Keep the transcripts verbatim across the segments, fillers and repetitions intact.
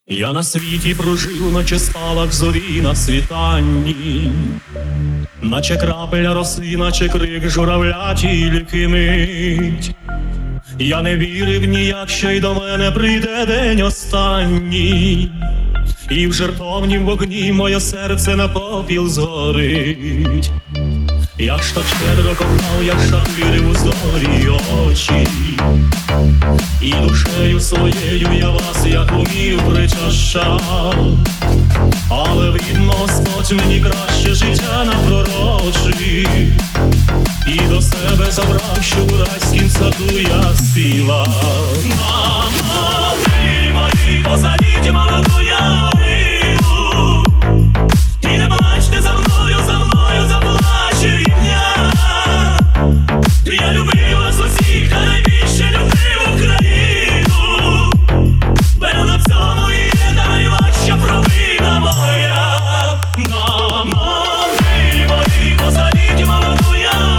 Я на світі прожив, наче спалах зорі на світанні, наче крапеля роси, наче крик журавля тільки мить. Я не вірив ніяк, що й до мене прийде день останній, і в жертовнім вогні моє серце на попіл згорить. Я ж так щедро кохав, я ж так вірив у зорі очі, і душею своєю я вас, як умів, причащав. Але видно, Господь мені краще життя напророчив, і до себе забрав, що у райськім саду я співав. Мамо, ви мої, посадіть молоду ялину, і не плачте за мною, за мною заплаче рідня. Я любив вас усіх, та найбільше любив Україну. Певно, в цьому і є найважча провина моя. Мамо, ви мої, посадіть молоду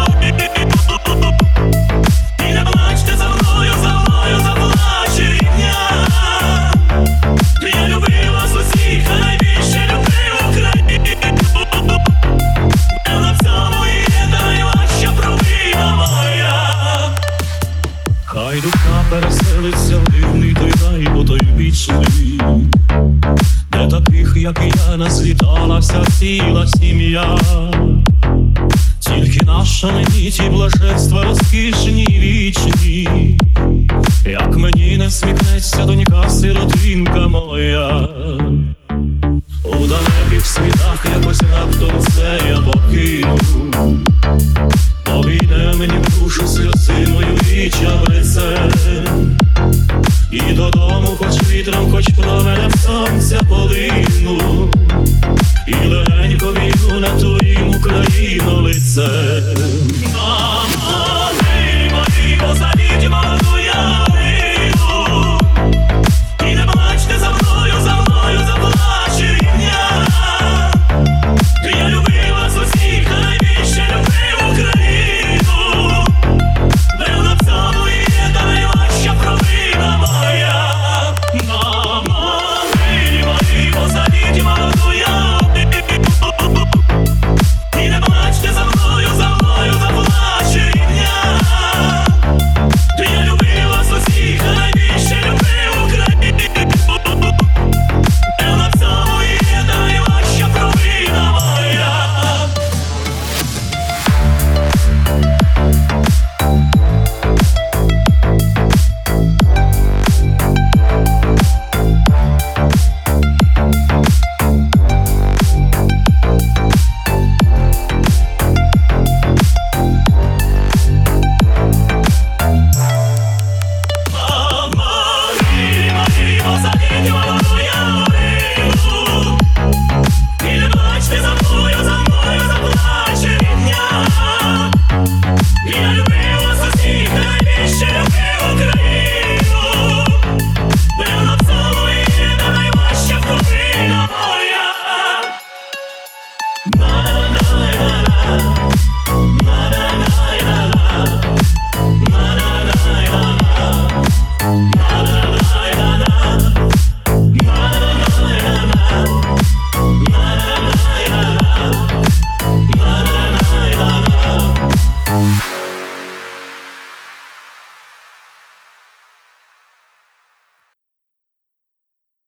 ялину, і не плачте за мною, за мною заплаче рідня. Я любив вас усіх, та найбільше любив Україну. Певно, в цьому і є найважча провина моя. Хай душа переселиться в дивний той рай, бо той вічний, де таких, як і я, наслітала вся ціла сім'я. Тільки наша мені ті блаженства розкішні й вічні, як мені не сміхнеться донька, сиротинка моя. У далеких світах якось раптом все я покину, повійде мені в душу сльозиною і чабрецем, і додому хоч вітром, хоч променем сонця полину, і легенько війду на твоїм Україну лицем. Мамо, ви мої, посадіть молоду ялину, і не плачте за мною, за мною заплаче рідня. Я любив вас усіх, та найбільше любив Україну. Певно, в цьому і є найважча провина моя. Мамо, ви мої, посадіть молоду ялину, і не плачте за мною, за мною заплаче рідня. Я любив вас усіх, та найбільше любив Україну. Певно, в цьому і є найважча провина моя. Мамо, ви мої, посадіть молоду